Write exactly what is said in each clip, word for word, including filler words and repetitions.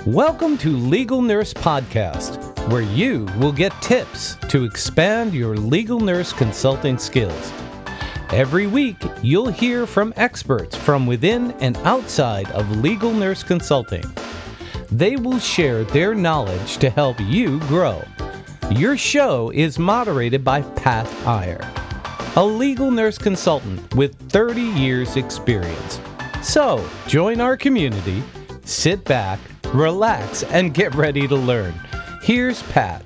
Welcome to Legal Nurse Podcast, where you will get tips to expand your legal nurse consulting skills. Every week, you'll hear from experts from within and outside of legal nurse consulting. They will share their knowledge to help you grow. Your show is moderated by Pat Iyer, a legal nurse consultant with thirty years experience. So, join our community, sit back, relax, and get ready to learn. Here's Pat.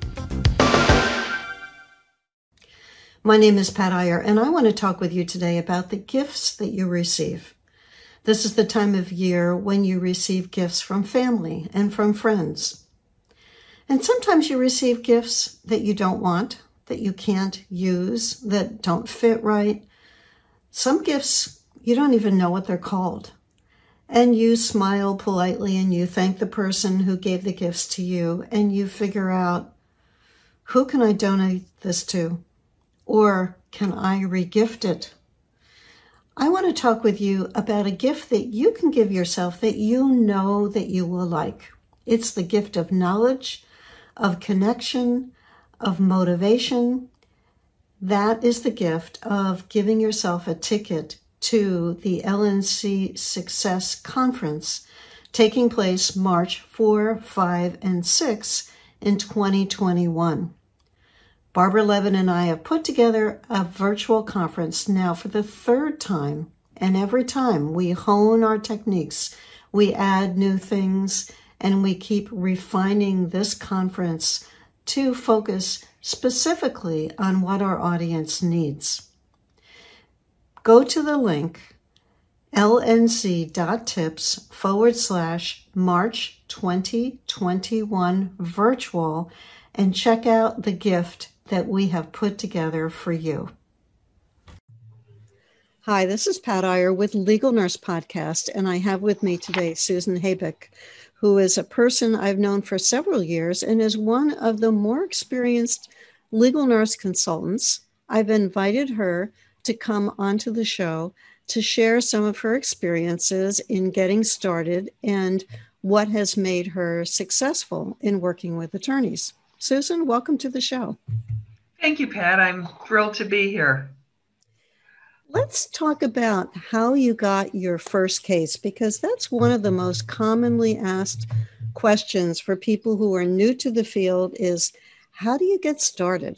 My name is Pat Iyer, and I want to talk with you today about the gifts that you receive. This is the time of year when you receive gifts from family and from friends. And sometimes you receive gifts that you don't want, that you can't use, that don't fit right. Some gifts, you don't even know what they're called. And you smile politely and you thank the person who gave the gifts to you, and you figure out, who can I donate this to? Or can I regift it? I want to talk with you about a gift that you can give yourself that you know that you will like. It's the gift of knowledge, of connection, of motivation. That is the gift of giving yourself a ticket to the L N C Success Conference taking place March fourth, fifth, and sixth in twenty twenty-one. Barbara Levin and I have put together a virtual conference now for the third time, and every time we hone our techniques, we add new things, and we keep refining this conference to focus specifically on what our audience needs. Go to the link lnc.tips forward slash March twenty twenty-one virtual and check out the gift that we have put together for you. Hi, this is Pat Iyer with Legal Nurse Podcast, and I have with me today Susan Habick, who is a person I've known for several years and is one of the more experienced legal nurse consultants. I've invited her to come onto the show to share some of her experiences in getting started and what has made her successful in working with attorneys. Susan, welcome to the show. Thank you, Pat. I'm thrilled to be here. Let's talk about how you got your first case, because that's one of the most commonly asked questions for people who are new to the field is, how do you get started?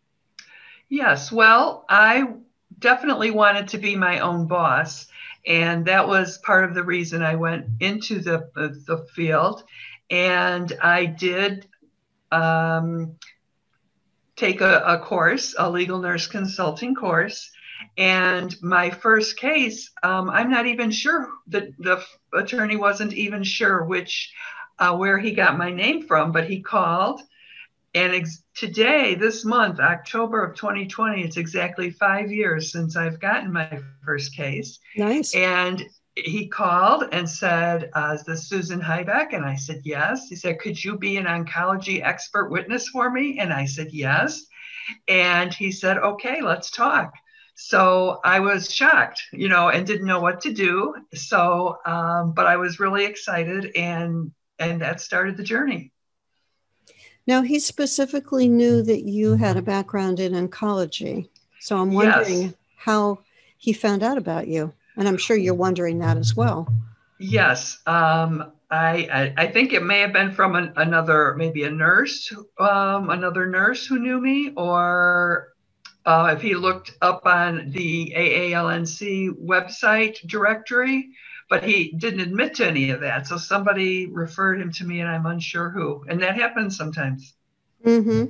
Yes, well, I definitely wanted to be my own boss, and that was part of the reason I went into the, the, the field. And I did um, take a, a course, a legal nurse consulting course. And my first case, um, I'm not even sure, that the attorney wasn't even sure which, uh, where he got my name from, but he called. And ex- today, this month, October of twenty twenty, it's exactly five years since I've gotten my first case. Nice. And he called and said, uh, is this Susan Habick? And I said, yes. He said, could you be an oncology expert witness for me? And I said, yes. And he said, okay, let's talk. So I was shocked, you know, and didn't know what to do. So, um, but I was really excited, and and that started the journey. Now, he specifically knew that you had a background in oncology. So I'm wondering Yes. how he found out about you. And I'm sure you're wondering that as well. Yes. Um, I, I I think it may have been from an, another, maybe a nurse, um, another nurse who knew me, or uh, if he looked up on the A A L N C website directory. But he didn't admit to any of that. So somebody referred him to me, and I'm unsure who. And that happens sometimes. Mm-hmm.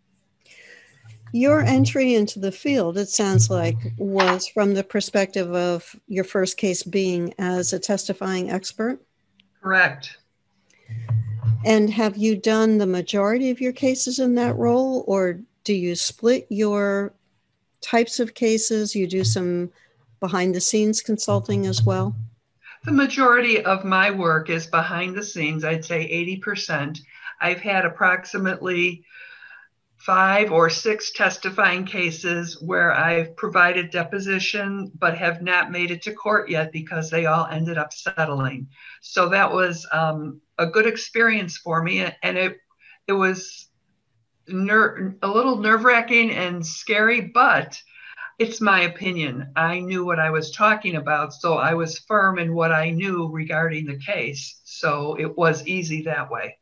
Your entry into the field, it sounds like, was from the perspective of your first case being as a testifying expert? Correct. And have you done the majority of your cases in that role, or do you split your types of cases? You do some behind-the-scenes consulting as well? The majority of my work is behind the scenes. I'd say eighty percent. I've had approximately five or six testifying cases where I've provided deposition but have not made it to court yet because they all ended up settling. So that was um, a good experience for me, and it it was ner- a little nerve-wracking and scary, but it's my opinion. I knew what I was talking about, so I was firm in what I knew regarding the case. So it was easy that way.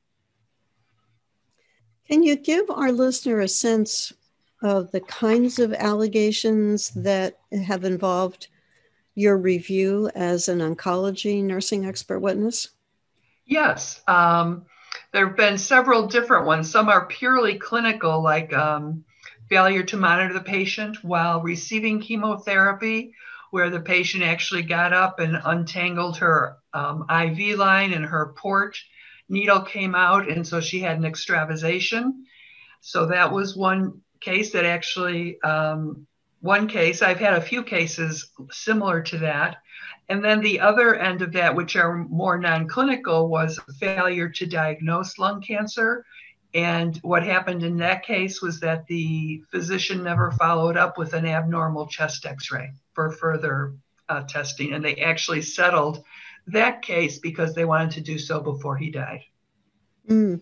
Can you give our listener a sense of the kinds of allegations that have involved your review as an oncology nursing expert witness? Yes. Um, there have been several different ones. Some are purely clinical, like um, failure to monitor the patient while receiving chemotherapy, where the patient actually got up and untangled her um, I V line and her port needle came out, and so she had an extravasation. So that was one case that actually, um, one case, I've had a few cases similar to that. And then the other end of that, which are more non-clinical, was failure to diagnose lung cancer. And what happened in that case was that the physician never followed up with an abnormal chest x-ray for further uh, testing. And they actually settled that case because they wanted to do so before he died. Mm.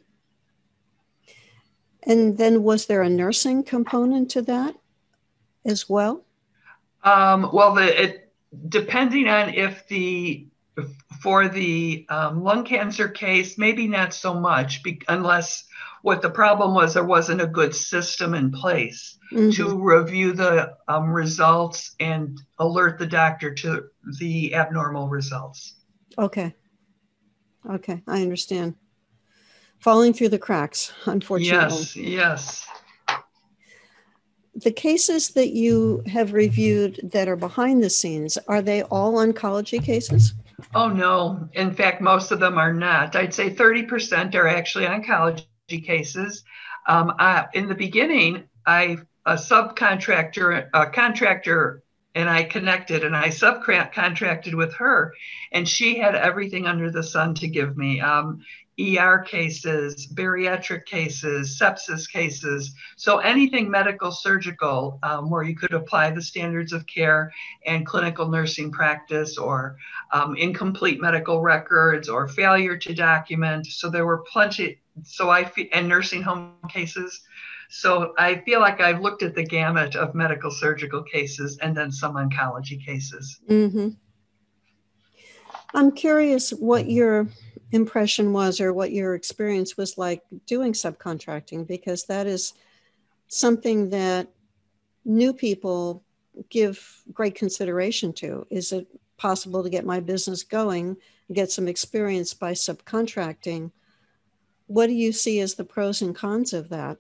And then was there a nursing component to that as well? Um, well, the, it, depending on if the, for the um, lung cancer case, maybe not so much, be, unless what the problem was, there wasn't a good system in place mm-hmm. to review the um, results and alert the doctor to the abnormal results. Okay. Okay, I understand. Falling through the cracks, unfortunately. Yes, yes. The cases that you have reviewed that are behind the scenes, are they all oncology cases? Oh, no. In fact, most of them are not. I'd say thirty percent are actually oncology cases. Um, I, in the beginning, I a subcontractor, a contractor, and I connected and I subcontracted with her, and she had everything under the sun to give me. Um, E R cases, bariatric cases, sepsis cases. So anything medical surgical um, where you could apply the standards of care and clinical nursing practice, or um, incomplete medical records, or failure to document. So there were plenty, so I, and nursing home cases. So I feel like I've looked at the gamut of medical surgical cases and then some oncology cases. Mm-hmm. I'm curious what your impression was, or what your experience was like doing subcontracting, because that is something that new people give great consideration to. Is it possible to get my business going, get some experience by subcontracting? What do you see as the pros and cons of that?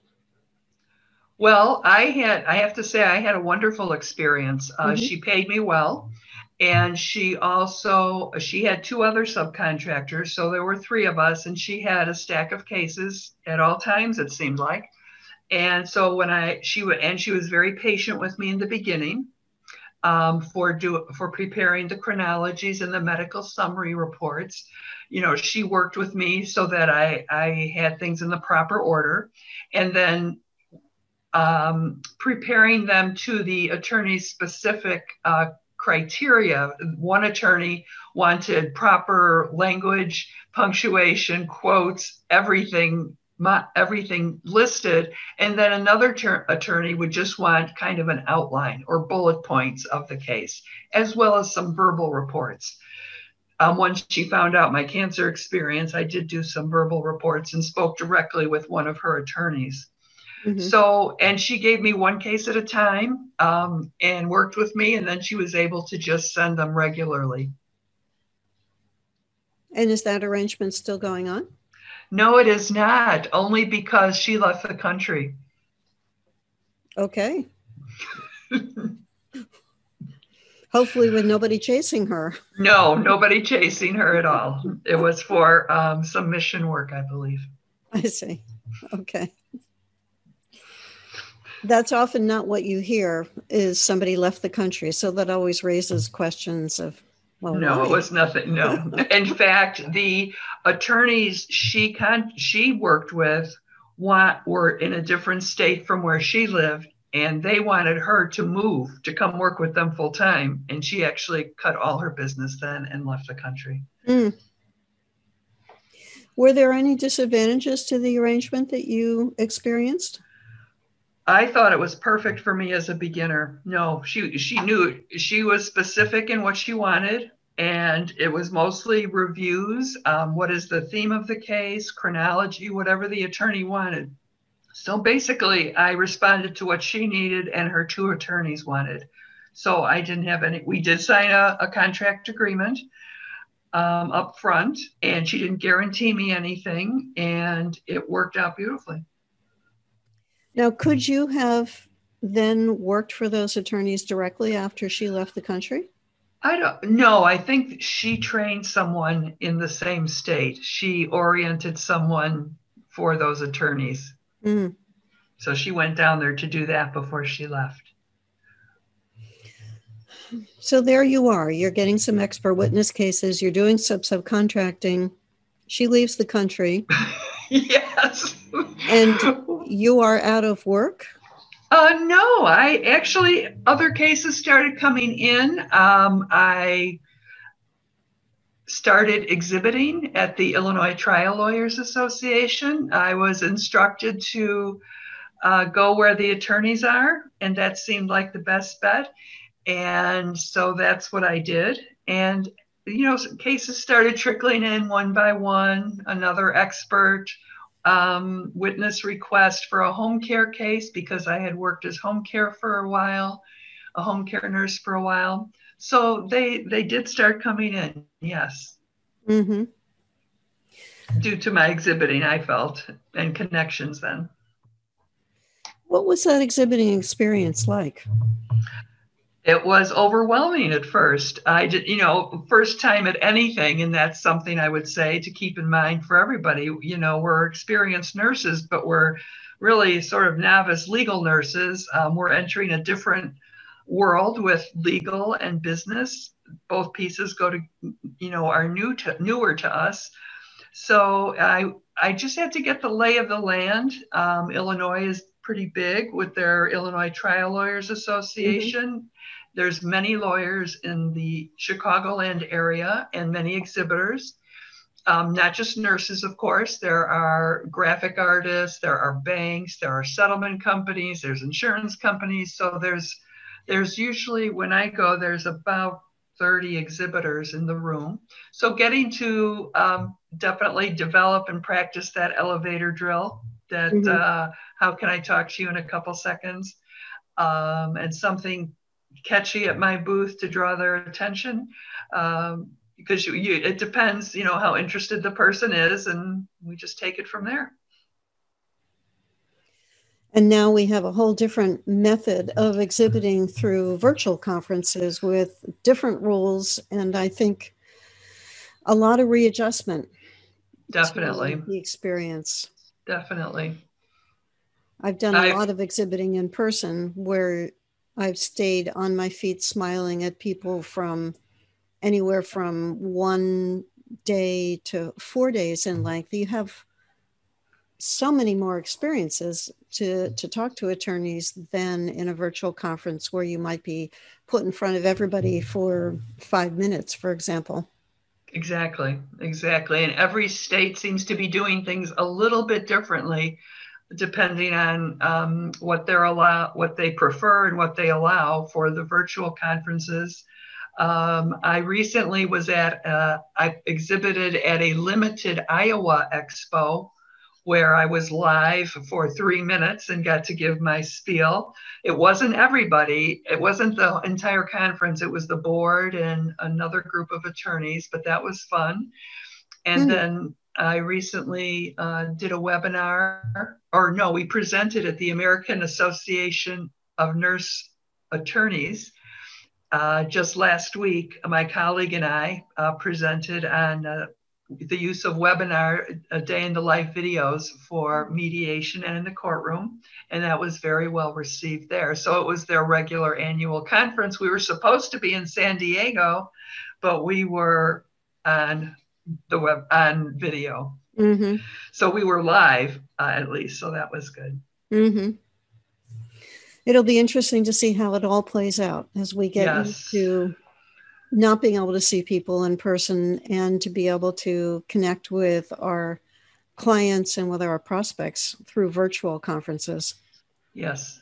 Well, I had, I have to say, I had a wonderful experience. Uh, mm-hmm. She paid me well. And she also, she had two other subcontractors. So there were three of us, and she had a stack of cases at all times, it seemed like. And so when I, she would, and she was very patient with me in the beginning um, for do, for preparing the chronologies and the medical summary reports. You know, she worked with me so that I, I had things in the proper order. And then um, preparing them to the attorney's specific uh, criteria. One attorney wanted proper language, punctuation, quotes, everything, everything listed. And then another ter- attorney would just want kind of an outline or bullet points of the case, as well as some verbal reports. Um, once she found out my cancer experience, I did do some verbal reports and spoke directly with one of her attorneys. Mm-hmm. So, and she gave me one case at a time um, and worked with me, and then she was able to just send them regularly. And is that arrangement still going on? No, it is not, only because she left the country. Okay. Hopefully with nobody chasing her. No, nobody chasing her at all. It was for um, some mission work, I believe. I see. Okay. That's often not what you hear, is somebody left the country. So that always raises questions of, well, no, why? It was nothing. No. In fact, the attorneys she con- she worked with want, were in a different state from where she lived, and they wanted her to move to come work with them full time. And she actually cut all her business then and left the country. Mm. Were there any disadvantages to the arrangement that you experienced? I thought it was perfect for me as a beginner. No, she she knew she was specific in what she wanted, and it was mostly reviews. Um, what is the theme of the case, chronology, whatever the attorney wanted. So basically, I responded to what she needed and her two attorneys wanted. So I didn't have any. We did sign a, a contract agreement um, up front, and she didn't guarantee me anything, and it worked out beautifully. Now, could you have then worked for those attorneys directly after she left the country? I don't know. I think she trained someone in the same state. She oriented someone for those attorneys. Mm. So she went down there to do that before she left. So there you are. You're getting some expert witness cases. You're doing some subcontracting. She leaves the country. Yes. And you are out of work? Uh, no, I actually, other cases started coming in. Um, I started exhibiting at the Illinois Trial Lawyers Association. I was instructed to uh, go where the attorneys are, and that seemed like the best bet. And so that's what I did. And, you know, cases started trickling in one by one. Another expert um, witness request for a home care case because I had worked as home care for a while, a home care nurse for a while. So they they did start coming in, yes. Mm-hmm. Due to my exhibiting, I felt, and connections then. What was that exhibiting experience like? It was overwhelming at first. I did, you know, first time at anything, and that's something I would say to keep in mind for everybody. You know, we're experienced nurses, but we're really sort of novice legal nurses. Um, we're entering a different world with legal and business. Both pieces go to, you know, are new to newer to us. So I I just had to get the lay of the land. Um, Illinois is pretty big with their Illinois Trial Lawyers Association. Mm-hmm. There's many lawyers in the Chicagoland area and many exhibitors, um, not just nurses, of course. There are graphic artists, there are banks, there are settlement companies, there's insurance companies. So there's there's usually, when I go, there's about thirty exhibitors in the room. So getting to um, definitely develop and practice that elevator drill, that mm-hmm. uh, how can I talk to you in a couple seconds, um, and something catchy at my booth to draw their attention, um, because you, you, it depends, you know, how interested the person is, and we just take it from there. And now we have a whole different method of exhibiting through virtual conferences with different rules, and I think a lot of readjustment. Definitely. To the experience. Definitely. I've done a I've, lot of exhibiting in person where I've stayed on my feet smiling at people from anywhere from one day to four days in length. You have so many more experiences to, to talk to attorneys than in a virtual conference where you might be put in front of everybody for five minutes, for example. Exactly, exactly. And every state seems to be doing things a little bit differently, depending on um, what they're allow, what they prefer and what they allow for the virtual conferences. Um, I recently was at, uh, I exhibited at a limited Iowa Expo where I was live for three minutes and got to give my spiel. It wasn't everybody, it wasn't the entire conference, it was the board and another group of attorneys, but that was fun. And mm. then I recently uh, did a webinar, or no, we presented at the American Association of Nurse Attorneys. Uh, just last week, my colleague and I uh, presented on uh, the use of webinar, a day in the life videos for mediation and in the courtroom. And that was very well received there. So it was their regular annual conference. We were supposed to be in San Diego, but we were on the web on video. Mm-hmm. So we were live uh, at least, so that was good. Mm-hmm. It'll be interesting to see how it all plays out as we get Yes. into not being able to see people in person and to be able to connect with our clients and with our prospects through virtual conferences. Yes.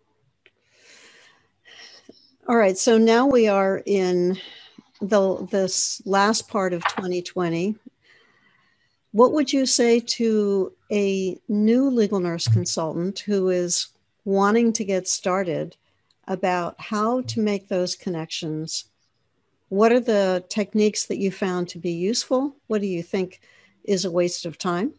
All right. So now we are in the this last part of twenty twenty. What would you say to a new legal nurse consultant who is wanting to get started about how to make those connections? What are the techniques that you found to be useful? What do you think is a waste of time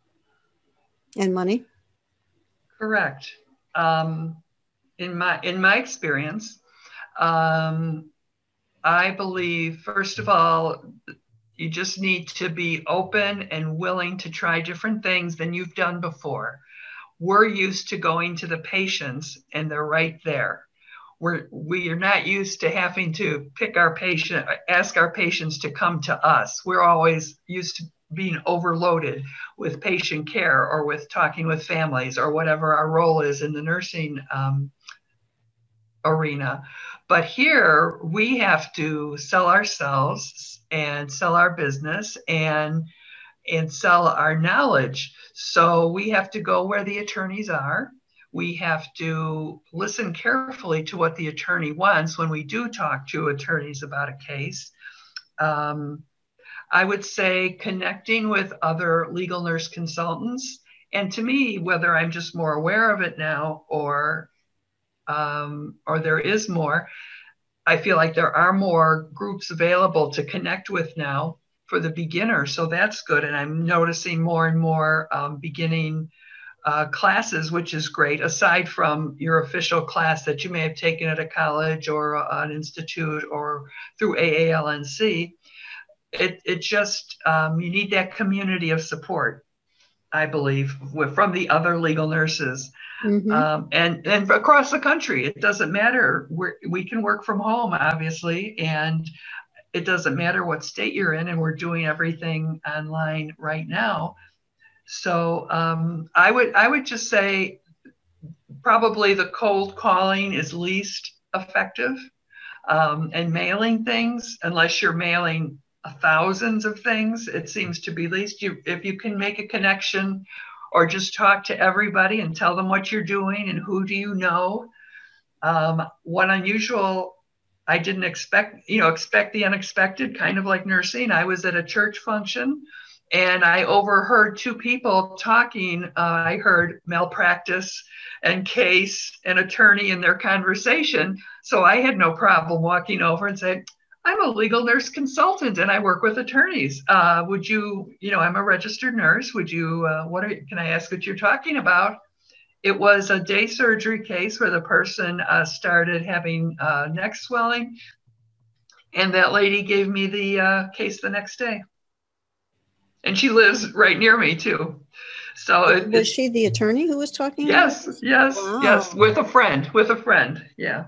and money? Correct. Um, in my in my experience, um, I believe, first of all, you just need to be open and willing to try different things than you've done before. We're used to going to the patients and they're right there. We're, we are not used to having to pick our patient, ask our patients to come to us. We're always used to being overloaded with patient care or with talking with families or whatever our role is in the nursing um, arena. But here we have to sell ourselves and sell our business and and sell our knowledge. So we have to go where the attorneys are. We have to listen carefully to what the attorney wants when we do talk to attorneys about a case. Um, I would say connecting with other legal nurse consultants. And to me, whether I'm just more aware of it now or um, or there is more, I feel like there are more groups available to connect with now for the beginner. So that's good. And I'm noticing more and more um, beginning uh, classes, which is great, aside from your official class that you may have taken at a college or uh, an institute or through A A L N C. It, it just, um, you need that community of support, I believe, with, from the other legal nurses. Mm-hmm. Um, and, and across the country, it doesn't matter. We're, we can work from home, obviously, and it doesn't matter what state you're in, and we're doing everything online right now. So um, I would I would just say probably the cold calling is least effective, um, and mailing things, unless you're mailing thousands of things, it seems to be least. You, if you can make a connection or just talk to everybody and tell them what you're doing and who do you know. Um, one unusual, I didn't expect, you know, expect the unexpected, kind of like nursing. I was at a church function and I overheard two people talking. Uh, I heard malpractice and case and attorney in their conversation. So I had no problem walking over and saying, I'm a legal nurse consultant and I work with attorneys. Uh, would you, you know, I'm a registered nurse. Would you, uh, what are, can I ask what you're talking about? It was a day surgery case where the person uh, started having uh, neck swelling. And that lady gave me the uh, case the next day. And she lives right near me too. So it, was she the attorney who was talking? Yes, yes, wow. yes, with a friend, with a friend. Yeah.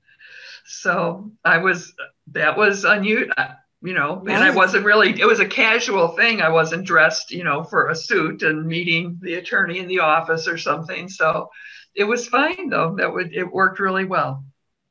So I was, that was unusual, you know, nice. And I wasn't really, it was a casual thing. I wasn't dressed, you know, for a suit and meeting the attorney in the office or something. So it was fine though. That would, it worked really well.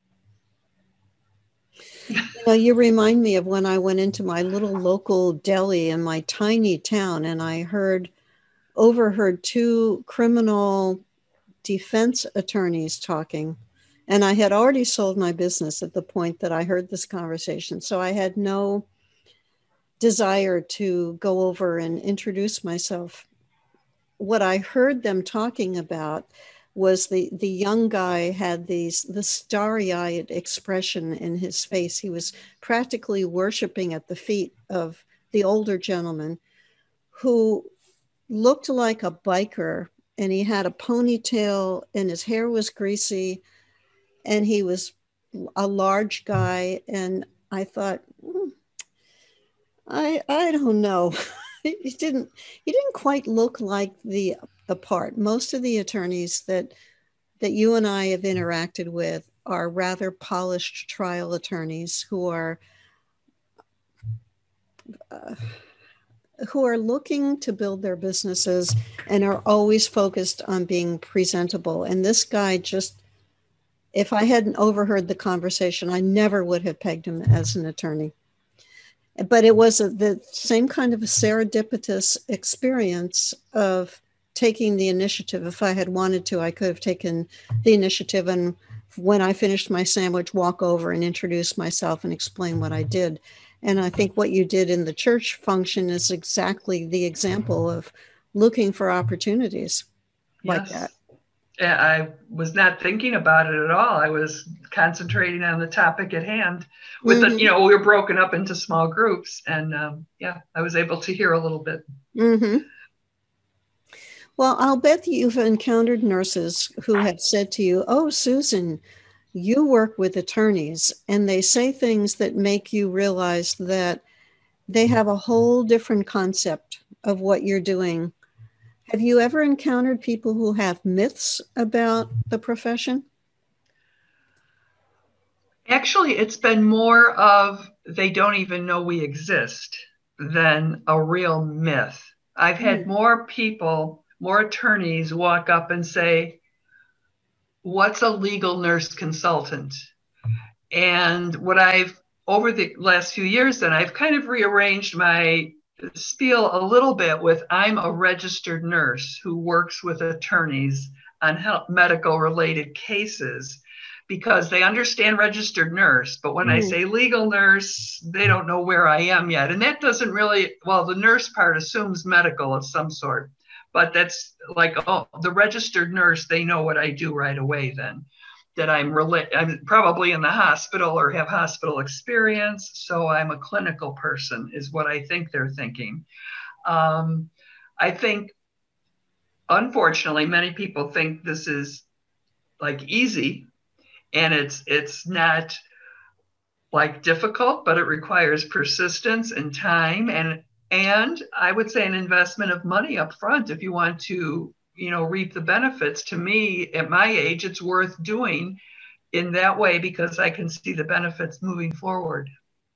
You know, you remind me of when I went into my little local deli in my tiny town and I heard, overheard two criminal defense attorneys talking. And I had already sold my business at the point that I heard this conversation. So I had no desire to go over and introduce myself. What I heard them talking about was the, the young guy had these, the starry-eyed expression in his face. He was practically worshiping at the feet of the older gentleman who looked like a biker, and he had a ponytail and his hair was greasy. And he was a large guy. And I thought, mm, I I don't know. he didn't he didn't quite look like the the part. Most of the attorneys that that you and I have interacted with are rather polished trial attorneys who are uh, who are looking to build their businesses and are always focused on being presentable. And this guy just, if I hadn't overheard the conversation, I never would have pegged him as an attorney. But it was a, the same kind of a serendipitous experience of taking the initiative. If I had wanted to, I could have taken the initiative, and when I finished my sandwich, walk over and introduce myself and explain what I did. And I think what you did in the church function is exactly the example of looking for opportunities like Yes. that. I was not thinking about it at all. I was concentrating on the topic at hand. With Mhm. the, you know, we were broken up into small groups, and um, yeah, I was able to hear a little bit. Mm-hmm. Well, I'll bet that you've encountered nurses who have said to you, "Oh, Susan, you work with attorneys," and they say things that make you realize that they have a whole different concept of what you're doing. Have you ever encountered people who have myths about the profession? Actually, it's been more of they don't even know we exist than a real myth. I've had Mm. more people, more attorneys walk up and say, "What's a legal nurse consultant?" And what I've, over the last few years, then I've kind of rearranged my spiel a little bit with, I'm a registered nurse who works with attorneys on health, medical related cases, because they understand registered nurse. But when mm. I say legal nurse, they don't know where I am yet. And that doesn't really, well, the nurse part assumes medical of some sort, but that's like, oh, the registered nurse, they know what I do right away then. That I'm, rela- I'm probably in the hospital or have hospital experience, so I'm a clinical person is what I think they're thinking. Um, I think, unfortunately, many people think this is like easy, and it's it's not like difficult, but it requires persistence and time, and and I would say an investment of money up front if you want to, you know, reap the benefits. To me, at my age, it's worth doing in that way because I can see the benefits moving forward.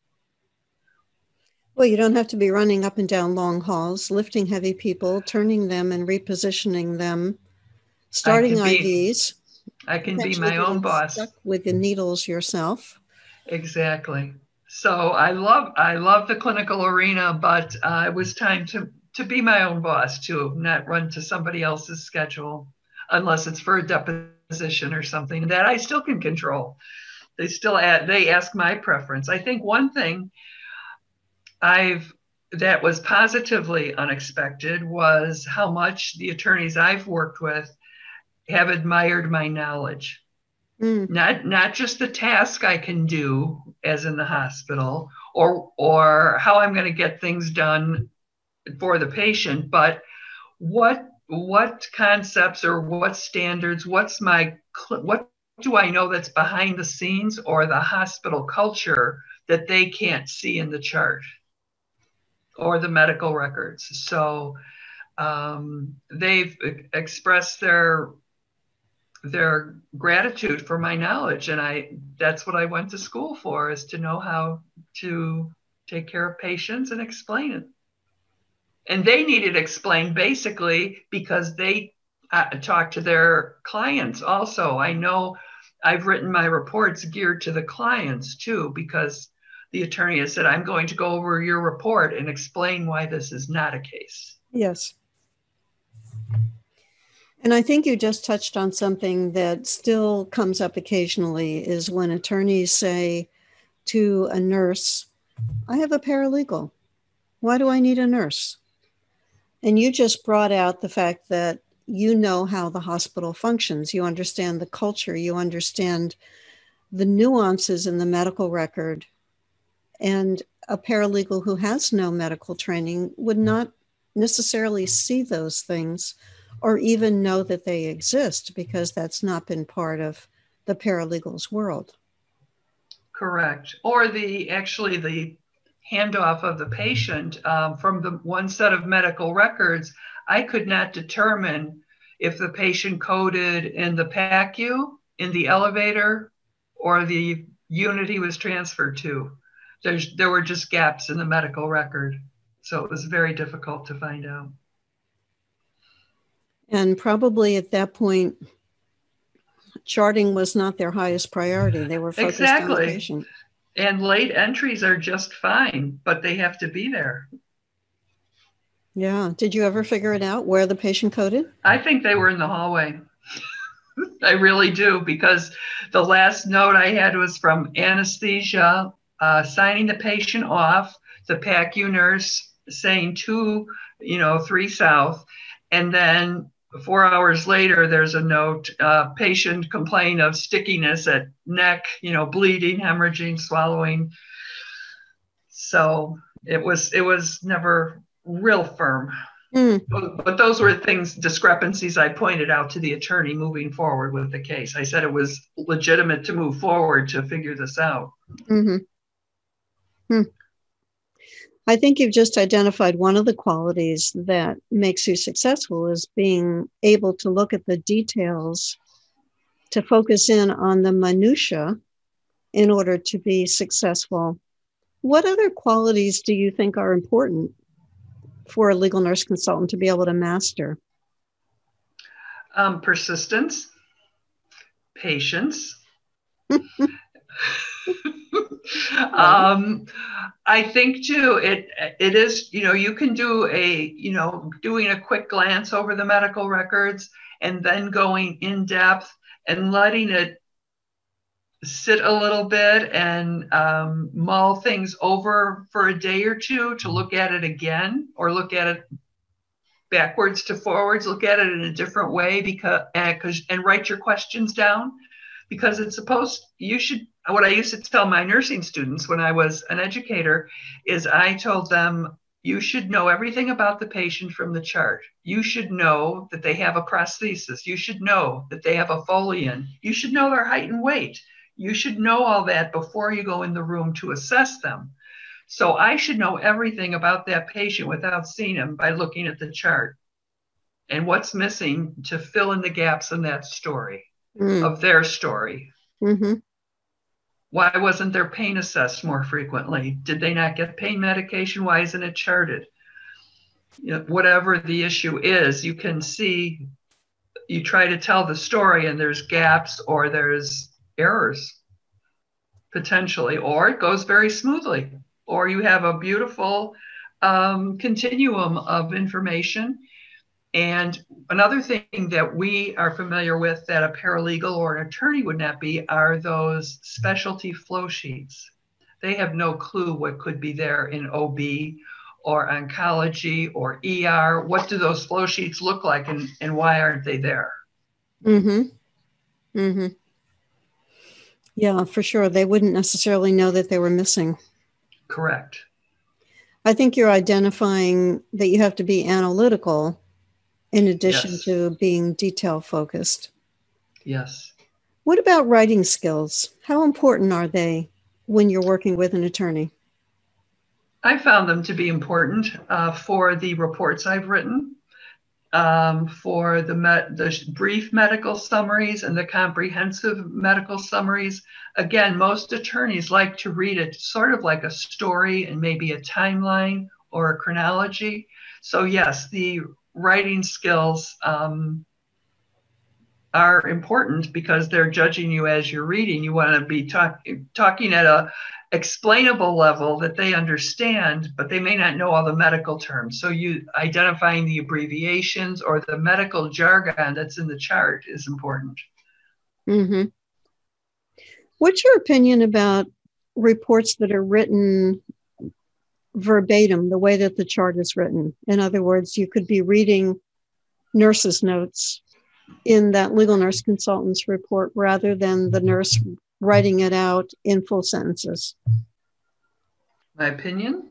Well, you don't have to be running up and down long halls, lifting heavy people, turning them and repositioning them, starting I be, I Vs. I can be my own boss. Stuck with the needles yourself. Exactly. So I love I love the clinical arena, but uh, it was time to to be my own boss too, not run to somebody else's schedule, unless it's for a deposition or something that I still can control. They still add, they ask my preference. I think one thing I've that was positively unexpected was how much the attorneys I've worked with have admired my knowledge. Mm. Not not just the task I can do as in the hospital or or how I'm going to get things done for the patient, but what what concepts or what standards, what's my what do I know that's behind the scenes or the hospital culture that they can't see in the chart or the medical records. So um, they've expressed their their gratitude for my knowledge, and I that's what I went to school for, is to know how to take care of patients and explain it. And they needed explained basically because they uh, talk to their clients also. I know I've written my reports geared to the clients too, because the attorney has said, I'm going to go over your report and explain why this is not a case. Yes. And I think you just touched on something that still comes up occasionally, is when attorneys say to a nurse, I have a paralegal. Why do I need a nurse? And you just brought out the fact that you know how the hospital functions. You understand the culture. You understand the nuances in the medical record. And a paralegal who has no medical training would not necessarily see those things or even know that they exist, because that's not been part of the paralegal's world. Correct. Or the actually the handoff of the patient um, from the one set of medical records, I could not determine if the patient coded in the P A C U, in the elevator, or the unit he was transferred to. There's, there were just gaps in the medical record. So it was very difficult to find out. And probably at that point, charting was not their highest priority. They were focused exactly. on the patient. And late entries are just fine, but they have to be there. Yeah. Did you ever figure it out where the patient coded? I think they were in the hallway. I really do, because the last note I had was from anesthesia, uh, signing the patient off, the P A C U nurse saying two, you know, three south. And then four hours later, there's a note, uh, patient complained of stickiness at neck, you know, bleeding, hemorrhaging, swallowing. So it was, it was never real firm. Mm. But, but those were things, discrepancies I pointed out to the attorney moving forward with the case. I said it was legitimate to move forward to figure this out. Mm-hmm. Hmm. I think you've just identified one of the qualities that makes you successful is being able to look at the details, to focus in on the minutia in order to be successful. What other qualities do you think are important for a legal nurse consultant to be able to master? Um, persistence, patience. um, I think too, it it is, you know, you can do a, you know, doing a quick glance over the medical records and then going in depth and letting it sit a little bit and um, mull things over for a day or two to look at it again, or look at it backwards to forwards, look at it in a different way, because and, and write your questions down, because it's supposed, you should, what I used to tell my nursing students when I was an educator is I told them, you should know everything about the patient from the chart. You should know that they have a prosthesis. You should know that they have a folian. You should know their height and weight. You should know all that before you go in the room to assess them. So I should know everything about that patient without seeing him by looking at the chart and what's missing to fill in the gaps in that story, mm. of their story. Mm-hmm. Why wasn't their pain assessed more frequently? Did they not get pain medication? Why isn't it charted? You know, whatever the issue is, you can see, you try to tell the story and there's gaps or there's errors potentially, or it goes very smoothly, or you have a beautiful um, continuum of information. And another thing that we are familiar with that a paralegal or an attorney would not be are those specialty flow sheets. They have no clue what could be there in O B or oncology or E R. What do those flow sheets look like, and, and why aren't they there? Mm-hmm. Mm-hmm. Yeah, for sure. They wouldn't necessarily know that they were missing. Correct. I think you're identifying that you have to be analytical in addition yes. to being detail focused. Yes. What about writing skills? How important are they when you're working with an attorney? I found them to be important uh, for the reports I've written, um, for the, met- the brief medical summaries and the comprehensive medical summaries. Again, most attorneys like to read it sort of like a story and maybe a timeline or a chronology. So yes, the writing skills um, are important because they're judging you as you're reading. You want to be talk, talking at a explainable level that they understand, but they may not know all the medical terms. So you identifying the abbreviations or the medical jargon that's in the chart is important. Mm-hmm. What's your opinion about reports that are written verbatim, the way that the chart is written? In other words, you could be reading nurse's notes in that legal nurse consultant's report rather than the nurse writing it out in full sentences. My opinion?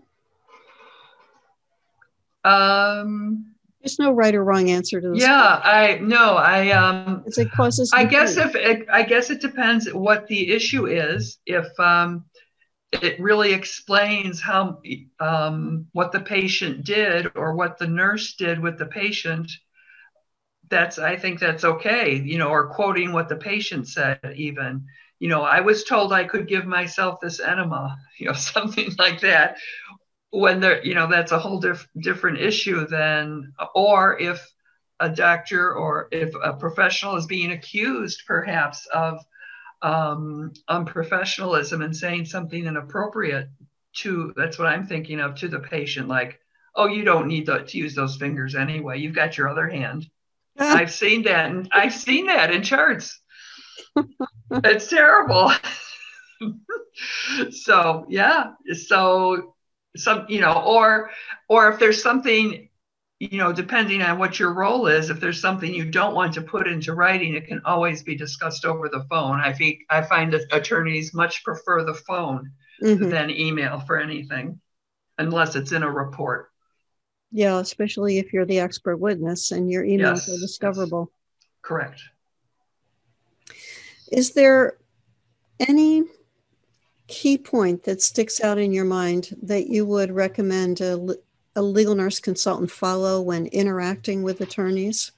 Um, There's no right or wrong answer to this. Yeah, I no, I um it's it causes I guess if it, I guess it depends what the issue is. If um it really explains how um, what the patient did or what the nurse did with the patient, that's, I think that's okay, you know, or quoting what the patient said even, you know, I was told I could give myself this enema, you know, something like that. when they're, you know, that's a whole diff- different issue than, or if a doctor or if a professional is being accused perhaps of um, unprofessionalism and saying something inappropriate to, that's what I'm thinking of, to the patient, like, oh, you don't need to, to use those fingers anyway. You've got your other hand. I've seen that, and I've seen that in charts. It's terrible. So yeah, so some, you know, or or if there's something, you know, depending on what your role is, if there's something you don't want to put into writing, it can always be discussed over the phone. I think I find that attorneys much prefer the phone mm-hmm. than email for anything, unless it's in a report. Yeah, especially if you're the expert witness and your emails yes, are discoverable. Correct. Is there any key point that sticks out in your mind that you would recommend a, a legal nurse consultant follow when interacting with attorneys?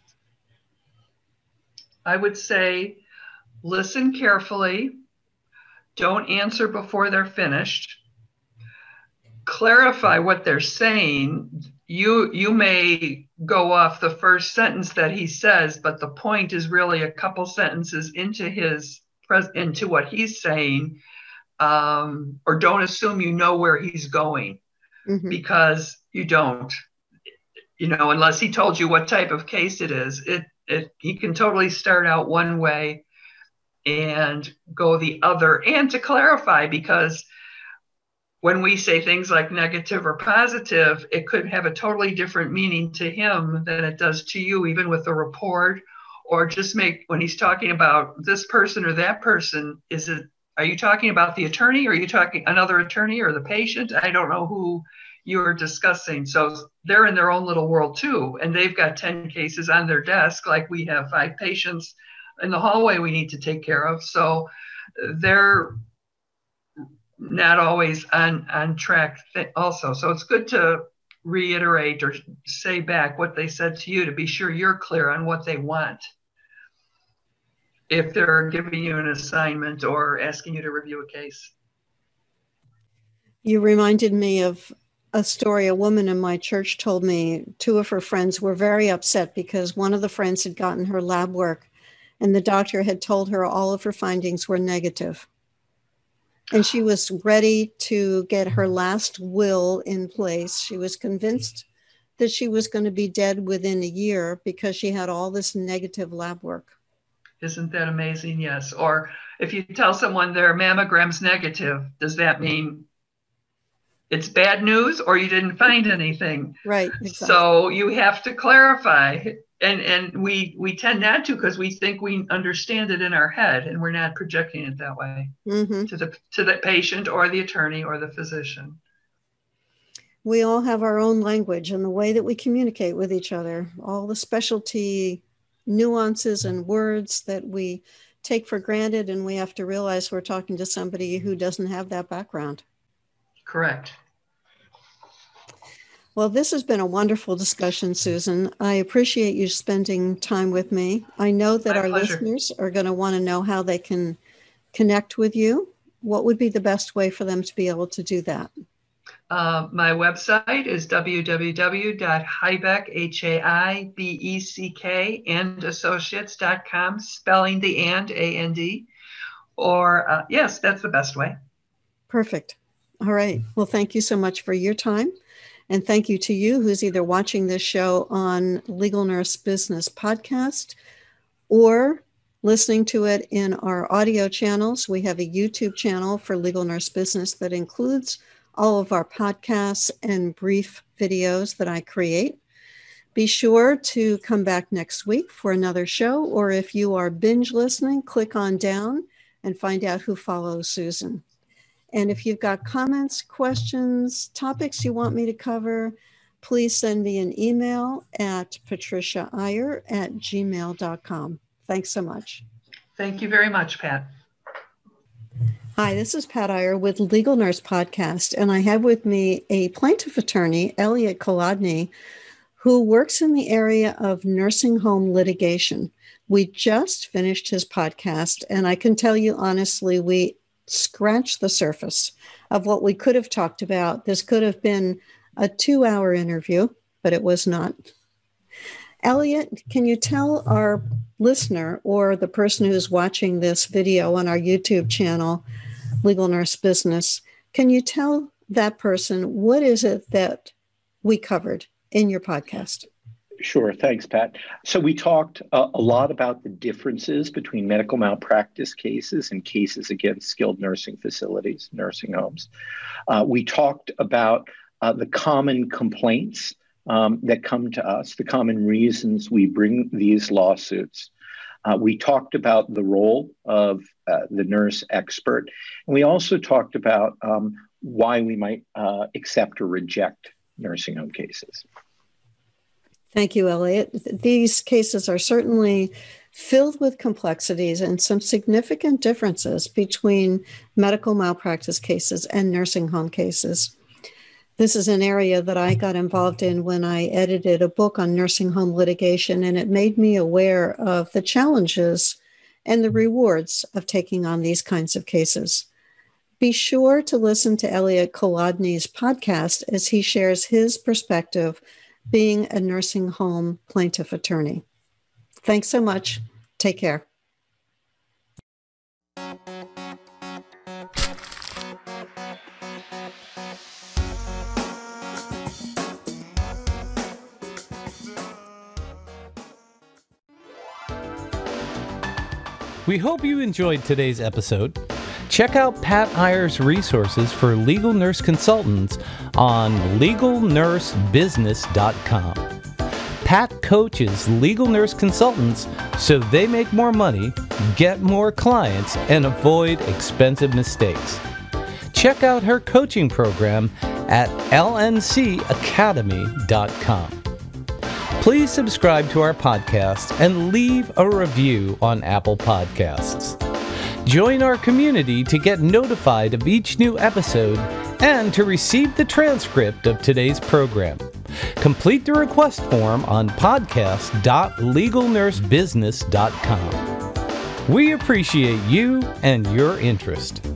I would say listen carefully. Don't answer before they're finished. Clarify what they're saying. You you may go off the first sentence that he says, but the point is really a couple sentences into his into what he's saying, um, or don't assume you know where he's going, mm-hmm. because you don't. You know, unless he told you what type of case it is, it it he can totally start out one way and go the other. And to clarify, because when we say things like negative or positive, it could have a totally different meaning to him than it does to you, even with the report, or just make, when he's talking about this person or that person, is it, are you talking about the attorney? Or are you talking another attorney or the patient? I don't know who you're discussing. So they're in their own little world too. And they've got ten cases on their desk, like we have five patients in the hallway we need to take care of. So they're not always on, on track also. So it's good to reiterate or say back what they said to you to be sure you're clear on what they want, if they're giving you an assignment or asking you to review a case. You reminded me of a story a woman in my church told me. Two of her friends were very upset because one of the friends had gotten her lab work and the doctor had told her all of her findings were negative. And she was ready to get her last will in place. She was convinced that she was going to be dead within a year because she had all this negative lab work. Isn't that amazing? Yes. Or if you tell someone their mammogram's negative, does that mean it's bad news or you didn't find anything? Right. Exactly. So you have to clarify. And and we we tend not to, because we think we understand it in our head, and we're not projecting it that way mm-hmm. to the to the patient or the attorney or the physician. We all have our own language and the way that we communicate with each other, all the specialty nuances and words that we take for granted, and we have to realize we're talking to somebody who doesn't have that background. Correct. Well, this has been a wonderful discussion, Susan. I appreciate you spending time with me. I know that My our pleasure. listeners are going to want to know how they can connect with you. What would be the best way for them to be able to do that? Uh, my website is w w w dot heibeck, H A I B E C K, and associates dot com, spelling the and, A N D. Or, uh, yes, that's the best way. Perfect. All right. Well, thank you so much for your time. And thank you to you who's either watching this show on Legal Nurse Business Podcast or listening to it in our audio channels. We have a YouTube channel for Legal Nurse Business that includes all of our podcasts and brief videos that I create. Be sure to come back next week for another show, or if you are binge listening, click on down and find out who follows Susan. And if you've got comments, questions, topics you want me to cover, please send me an email at patricia iyer at gmail dot com. Thanks so much. Thank you very much, Pat. Hi, this is Pat Iyer with Legal Nurse Podcast, and I have with me a plaintiff attorney, Elliot Kolodny, who works in the area of nursing home litigation. We just finished his podcast, and I can tell you honestly, we scratched the surface of what we could have talked about. This could have been a two-hour interview, but it was not. Elliot, can you tell our listener or the person who's watching this video on our YouTube channel, Legal Nurse Business, can you tell that person what is it that we covered in your podcast? Sure. Thanks, Pat. So we talked uh, a lot about the differences between medical malpractice cases and cases against skilled nursing facilities, nursing homes. Uh, we talked about uh, the common complaints um, that come to us, the common reasons we bring these lawsuits. Uh, we talked about the role of uh, the nurse expert. And we also talked about um, why we might uh, accept or reject nursing home cases. Thank you, Elliot. These cases are certainly filled with complexities and some significant differences between medical malpractice cases and nursing home cases. This is an area that I got involved in when I edited a book on nursing home litigation, and it made me aware of the challenges and the rewards of taking on these kinds of cases. Be sure to listen to Elliot Kolodny's podcast as he shares his perspective being a nursing home plaintiff attorney. Thanks so much. Take care. We hope you enjoyed today's episode. Check out Pat Iyer's resources for legal nurse consultants on legal nurse business dot com. Pat coaches legal nurse consultants so they make more money, get more clients, and avoid expensive mistakes. Check out her coaching program at L N C academy dot com. Please subscribe to our podcast and leave a review on Apple Podcasts. Join our community to get notified of each new episode and to receive the transcript of today's program. Complete the request form on podcast dot legal nurse business dot com. We appreciate you and your interest.